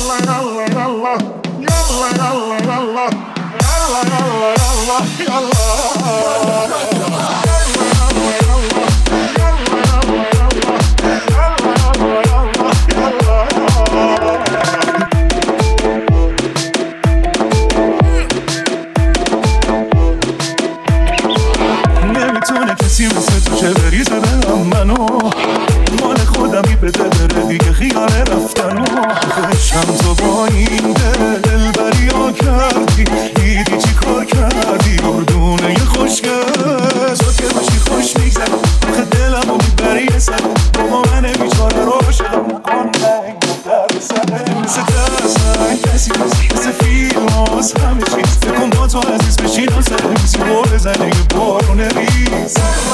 نمیتونه کسی مثل تو چه بریزه دلم منو مال خودمی بده بره دیگه خیال رفتن و خشم تو با این دل بریا کردی دیدی چی کار کردی گردونه یه خوشگل تو که باشی خوش میگذر آخه دلم رو میبری سر بابا من بیچاره رو شدم نکن در سره مثل دستن کسی مثل فیلم هاست همه چیز بکن با تو عزیز بشین و سر میزی رو بزنه یه بارون ریز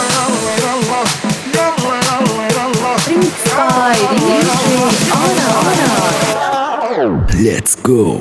Let's go.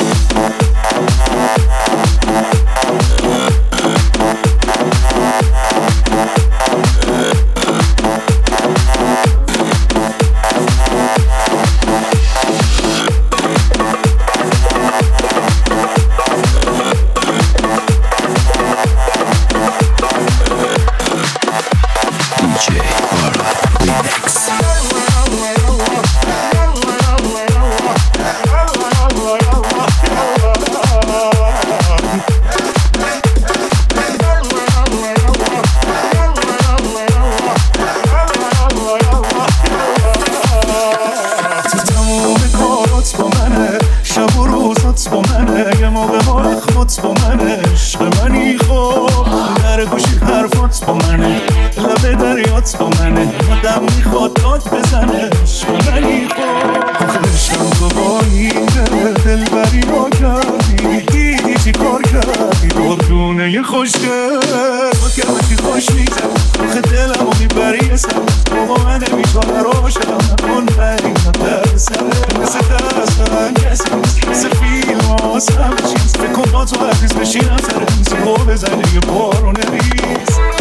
با منه یه موقع ها اخمات با منه عشق منی خوب در گوشی حرفات با منه لبه دریات با منه آدم میخواد داد بزنه عشق منی خوب عشقم تو با این دل بری ما کردی دیدی چی کار کردی دردونه یه خوشگل تو که باشی خوش میگذر آخه دلم رو میبری سر بابا من بیچاره رو شدم نکن بری در سره مثل دستن کسی مثل فیلم هاست همه چیز بکن با تو عزیز بشینم سر میزی رو بزنه یه بارون ریز